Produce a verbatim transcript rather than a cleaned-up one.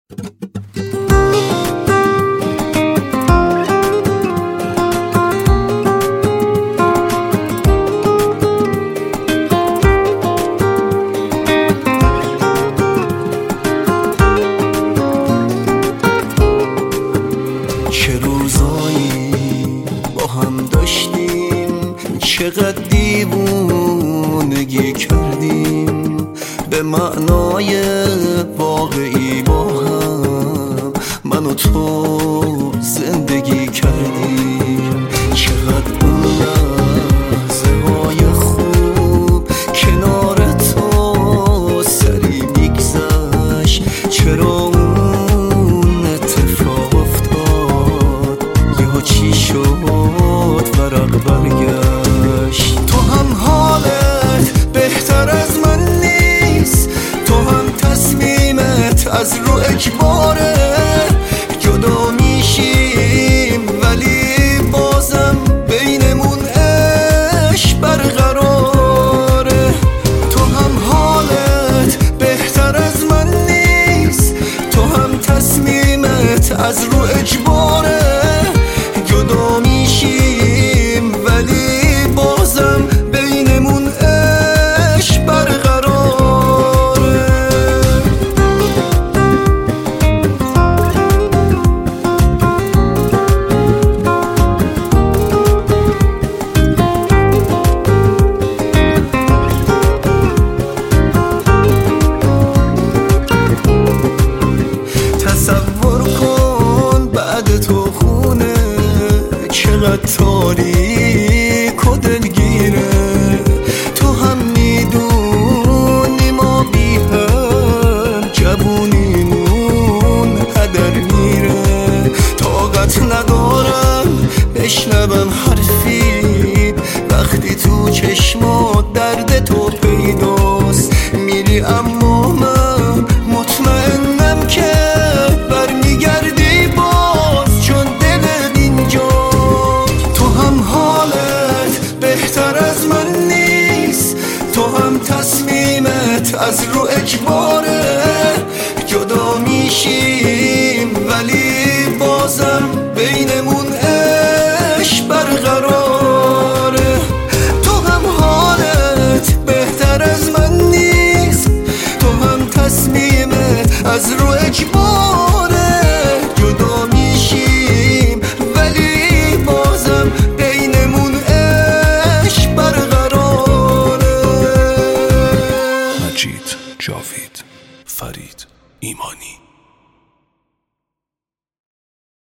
چه روزایی با هم داشتیم، چقدر دیوونگی کردیم، به معنای واقعی با هم من و تو زندگی کردیم. چقدر اون لحظه های خوب کنار تو سری میگذشت، چرا اون اتفاق افتاد، یهو چی شد ورق برگشت. تو هم حالت بهتر از من نیست، تو هم تصمیمت از رو اجباره، جدا میشیم ولی بازم بینمون عشق برقراره. تو هم حالت بهتر از من نیست، تو هم تصمیمت از رو اجباره، جدا میشیم ولی بازم بینمون عشق برقراره. تصور کن بعد تو خونه چقدر تاریک و دلگیره، تو هم میدونی ما بی هم جوونیمون هدر میره. طاقت ندارم بشنوم حرفی وقتی تو چشمات درد تو پیداست، میری اما من مطمئنم که برمیگردی باز، چون دلت اینجا. تو هم حالت بهتر از من نیست، تو هم تصمیمت از رو اجباره، جدا میشیم ولی بازم بینمون عشق برقراره. تو هم حالت بهتر از من نیست، تو هم تصمیمت از رو اجباره، جدا میشیم ولی بازم بینمون عشق برقراره. مجید، جاوید، فرید، ایمانی.